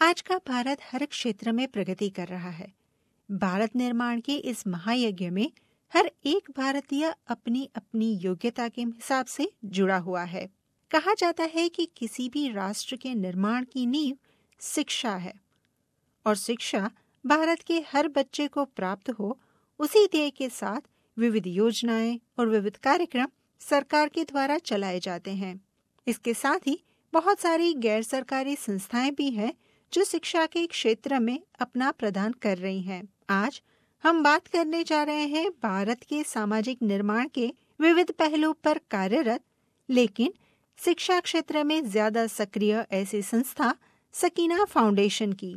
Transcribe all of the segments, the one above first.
आज का भारत हर क्षेत्र में प्रगति कर रहा है। भारत निर्माण के इस महायज्ञ में हर एक भारतीय अपनी अपनी योग्यता के हिसाब से जुड़ा हुआ है। कहा जाता है कि किसी भी राष्ट्र के निर्माण की नींव शिक्षा है और शिक्षा भारत के हर बच्चे को प्राप्त हो, उसी ध्येय के साथ विविध योजनाएं और विविध कार्यक्रम सरकार के द्वारा चलाए जाते हैं। इसके साथ ही बहुत सारी गैर सरकारी संस्थाएं भी हैं जो शिक्षा के क्षेत्र में अपना प्रदान कर रही हैं। आज हम बात करने जा रहे हैं भारत के सामाजिक निर्माण के विविध पहलू पर कार्यरत लेकिन शिक्षा क्षेत्र में ज्यादा सक्रिय ऐसी संस्था सकीना फाउंडेशन की।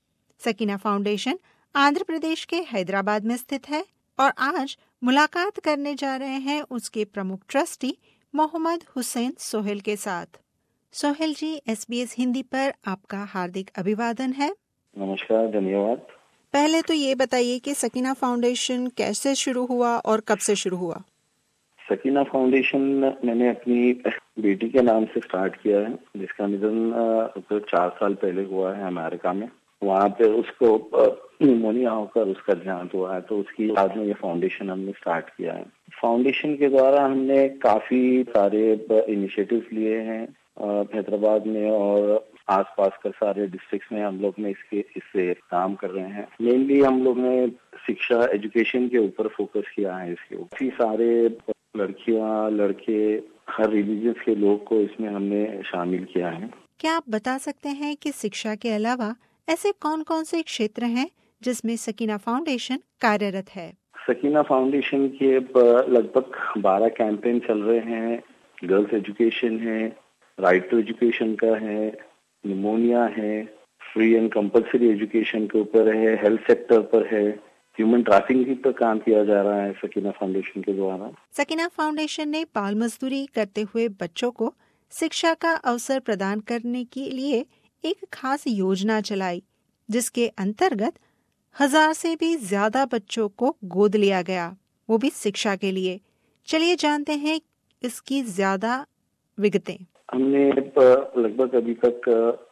सकीना फाउंडेशन आंध्र प्रदेश के हैदराबाद में स्थित है और आज मुलाकात करने जा रहे हैं उसके प्रमुख ट्रस्टी मोहम्मद हुसैन सोहेल के साथ। सोहेल जी, SBS हिंदी पर आपका हार्दिक अभिवादन है। नमस्कार, धन्यवाद। पहले तो ये बताइए कि सकीना फाउंडेशन कैसे शुरू हुआ और कब से शुरू हुआ? सकीना फाउंडेशन मैंने अपनी बेटी के नाम से स्टार्ट किया है, जिसका निधन तो 4 साल पहले हुआ है अमेरिका में। वहाँ पे उसको निमोनिया होकर उसका देहांत हुआ है, तो उसकी याद में ये फाउंडेशन हमने स्टार्ट किया है। फाउंडेशन के द्वारा हमने काफी सारे इनिशिएटिव्स लिए हैं हैदराबाद में और आसपास के सारे डिस्ट्रिक्ट्स में हम लोग ने इससे काम कर रहे हैं। मेनली हम लोग ने शिक्षा एजुकेशन के ऊपर फोकस किया है। इसके काफी सारे लड़कियां लड़के हर रिलीजियस के लोग को इसमें हमने शामिल किया है। क्या आप बता सकते हैं कि शिक्षा के अलावा ऐसे कौन कौन से क्षेत्र हैं जिसमें सकीना फाउंडेशन कार्यरत है? सकीना फाउंडेशन के लगभग 12 कैंपेन चल रहे हैं। गर्ल्स एजुकेशन है, राइट टू एजुकेशन का है, निमोनिया है, फ्री एंड कंपल्सरी एजुकेशन के ऊपर है, हेल्थ सेक्टर पर है, ह्यूमन ट्रैफिकिंग पर काम किया जा रहा है सकीना फाउंडेशन के द्वारा। सकीना फाउंडेशन ने बाल मजदूरी करते हुए बच्चों को शिक्षा का अवसर प्रदान करने के लिए एक खास योजना चलाई, जिसके अंतर्गत 1000 से भी ज्यादा बच्चों को गोद लिया गया, वो भी शिक्षा के लिए। चलिए जानते हैं इसकी ज्यादा विगतें। हमने लगभग अभी तक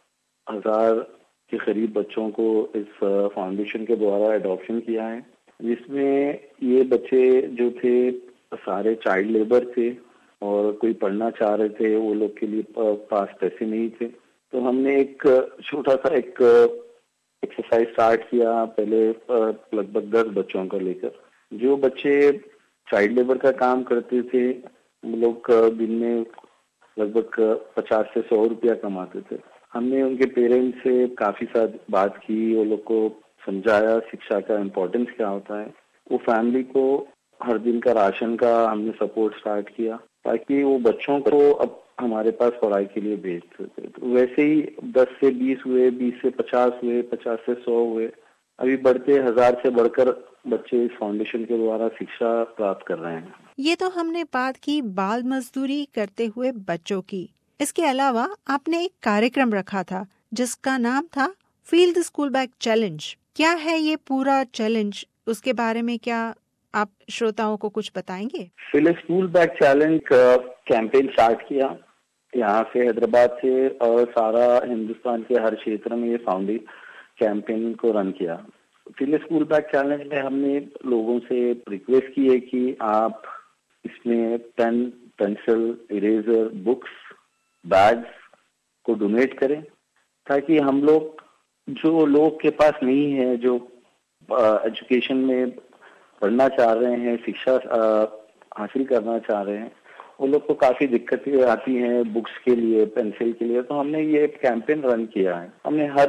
1000 के करीब बच्चों को इस फाउंडेशन के द्वारा अडॉप्शन किया है, जिसमें ये बच्चे जो थे सारे चाइल्ड लेबर थे और कोई पढ़ना चाह रहे थे, वो लोग के लिए पास पैसे नहीं थे। तो हमने एक छोटा सा एक एक्सरसाइज स्टार्ट किया पहले लगभग 10 बच्चों को लेकर। जो बच्चे चाइल्ड लेबर का काम करते थे वो लोग दिन में लगभग 50 से 100 रुपया कमाते थे। हमने उनके पेरेंट्स से काफी साथ बात की, वो लोग को समझाया शिक्षा का इम्पोर्टेंस क्या होता है। वो फैमिली को हर दिन का राशन का हमने सपोर्ट स्टार्ट किया ताकि वो बच्चों को अब हमारे पास पढ़ाई के लिए भेजते थे। तो वैसे ही 10 से 20 हुए, 20 से 50 हुए, 50 से 100 हुए, अभी बढ़ते 1000 से बढ़कर बच्चे इस फाउंडेशन के द्वारा शिक्षा प्राप्त कर रहे हैं। ये तो हमने बात की बाल मजदूरी करते हुए बच्चों की। इसके अलावा आपने एक कार्यक्रम रखा था जिसका नाम था feel the school bag challenge. क्या है ये पूरा चैलेंज? उसके बारे में क्या आप श्रोताओं को कुछ बताएंगे? Feel the school bag challenge campaign start किया यहाँ से हैदराबाद से और सारा हिंदुस्तान के हर क्षेत्र में ये फाउंडेशन कैंपेन को रन किया। Feel the school bag challenge में हमने लोगों से रिक्वेस्ट की है कि आप इसमें pen, pencil, eraser, books, bags को डोनेट करें ताकि हम लोग जो लोग के पास नहीं है, जो एजुकेशन में पढ़ना चाह रहे हैं, शिक्षा हासिल करना चाह रहे हैं, वो लोग को काफी दिक्कतें आती हैं बुक्स के लिए, पेंसिल के लिए। तो हमने ये कैंपेन रन किया है। हमने हर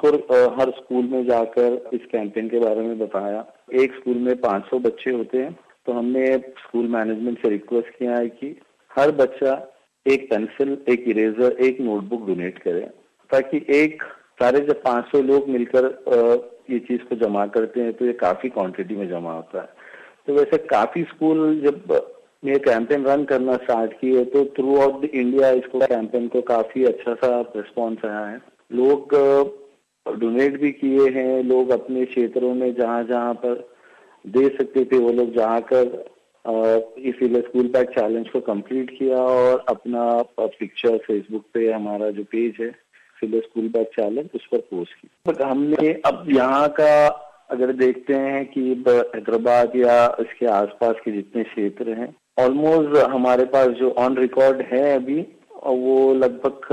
स्कूल में जाकर इस कैंपेन के बारे में बताया। एक स्कूल में 500 बच्चे होते हैं, तो हमने स्कूल मैनेजमेंट से रिक्वेस्ट किया है कि हर बच्चा एक पेंसिल, एक इरेजर, एक नोटबुक डोनेट करे ताकि सारे जब 500 लोग मिलकर ये चीज को जमा करते हैं तो ये काफी क्वांटिटी में जमा होता है। तो वैसे काफी स्कूल जब ये कैंपेन रन करना स्टार्ट किए तो थ्रू आउट इंडिया इसको कैंपेन को काफी अच्छा सा रिस्पॉन्स आया है। लोग डोनेट भी किए हैं, लोग अपने क्षेत्रों में जहाँ जहाँ पर दे सकते थे वो लोग जाकर इसीलिए स्कूल बैग चैलेंज को कंप्लीट किया और अपना पिक्चर फेसबुक पे हमारा जो पेज है फिर स्कूल बैग चैलेंज, उस पर पोस्ट की। बट हमने अब यहाँ का अगर देखते हैं कि हैदराबाद या इसके आसपास के जितने क्षेत्र हैं, ऑलमोस्ट हमारे पास जो ऑन रिकॉर्ड है अभी, वो लगभग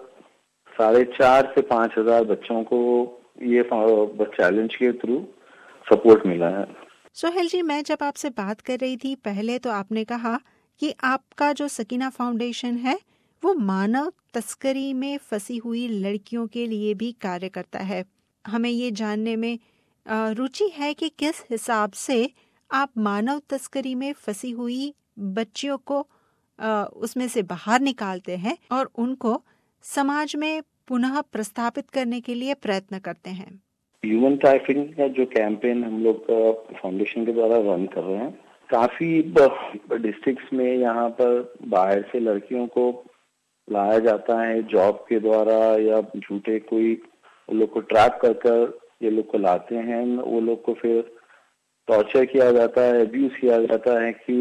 4,500 से 5,000 बच्चों को ये चैलेंज के थ्रू सपोर्ट मिला है। सोहेल जी, मैं जब आपसे बात कर रही थी पहले, तो आपने कहा कि आपका जो सकीना फाउंडेशन है वो मानव तस्करी में फंसी हुई लड़कियों के लिए भी कार्य करता है। हमें ये जानने में रुचि है कि किस हिसाब से आप मानव तस्करी में फंसी हुई बच्चियों को उसमें से बाहर निकालते हैं और उनको समाज में पुनः प्रस्थापित करने के लिए प्रयत्न करते हैं। ह्यूमन ट्रैफिकिंग का जो कैंपेन हम लोग फाउंडेशन के द्वारा रन कर रहे हैं, काफी डिस्ट्रिक्ट्स में यहाँ पर बाहर से लड़कियों को लाया जाता है जॉब के द्वारा, या झूठे कोई वो लोग को ट्रैप कर ये लोग को लाते हैं। वो लोग को फिर टॉर्चर किया जाता है, अब्यूज किया जाता है कि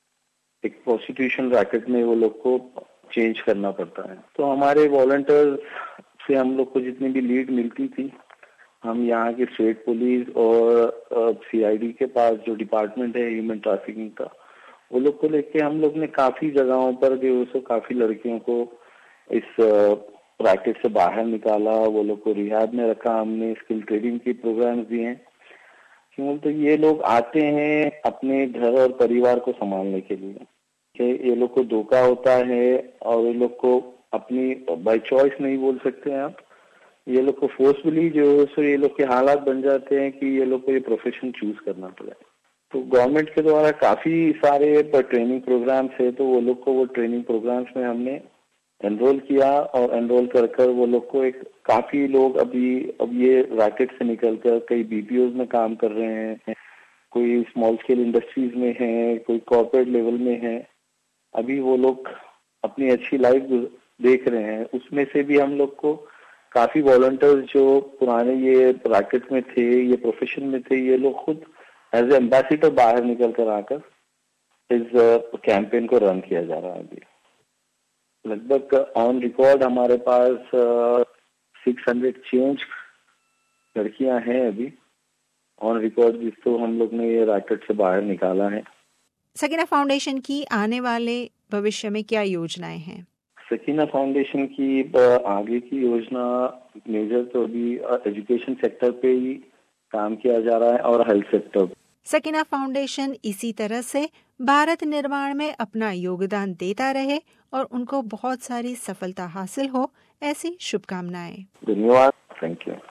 एक प्रोस्टिट्यूशन रैकेट में वो लोग को चेंज करना पड़ता है। तो हमारे वॉलंटियर्स से हम लोग को जितनी भी लीड मिलती थी, हम यहाँ की स्टेट पुलिस और CID के पास जो डिपार्टमेंट है ह्यूमन ट्रैफिकिंग का, वो लोग को लेके हम लोग ने काफी जगहों पर जो सो काफी लड़कियों को इस रैकेट से बाहर निकाला। वो लोग को रिहाब में रखा, हमने स्किल ट्रेनिंग की प्रोग्राम्स दिए हैं। क्यों तो ये लोग आते हैं अपने घर और परिवार को संभालने के लिए, कि ये लोग को धोखा होता है और ये लोग को अपनी बाय चॉइस नहीं बोल सकते हैं आप, ये लोग को फोर्सफुली जो सो ये लोग के हालात बन जाते हैं कि ये लोग को ये प्रोफेशन चूज करना पड़े। तो गवर्नमेंट के द्वारा काफी सारे ट्रेनिंग प्रोग्राम्स है, तो वो लोग को वो ट्रेनिंग प्रोग्राम्स में हमने एनरोल किया और एनरोल कर वो लोग को एक काफी लोग अब ये रैकेट से निकलकर कई BPOs में काम कर रहे हैं, कोई स्मॉल स्केल इंडस्ट्रीज में है, कोई कॉर्पोरेट लेवल में है। अभी वो लोग अपनी अच्छी लाइफ देख रहे हैं। उसमें से भी हम लोग को काफी वॉलंटियर्स जो पुराने ये रैकेट में थे, ये प्रोफेशन में थे, ये लोग खुद एज एम्बेसडर बाहर निकल कर आकर इस कैंपेन को रन किया जा रहा है। अभी लगभग ऑन रिकॉर्ड हमारे पास 600 चेंज लड़कियां हैं अभी ऑन रिकॉर्ड, जिसको हम लोग ने ये रैकेट से बाहर निकाला है। सकीना फाउंडेशन की आने वाले भविष्य में क्या योजनाएं हैं? सकीना फाउंडेशन की आगे की योजना मेजर तो अभी एजुकेशन सेक्टर पे ही काम किया जा रहा है और हेल्थ सेक्टर। सकीना फाउंडेशन इसी तरह से भारत निर्माण में अपना योगदान देता रहे और उनको बहुत सारी सफलता हासिल हो, ऐसी शुभकामनाएं। धन्यवाद, थैंक यू।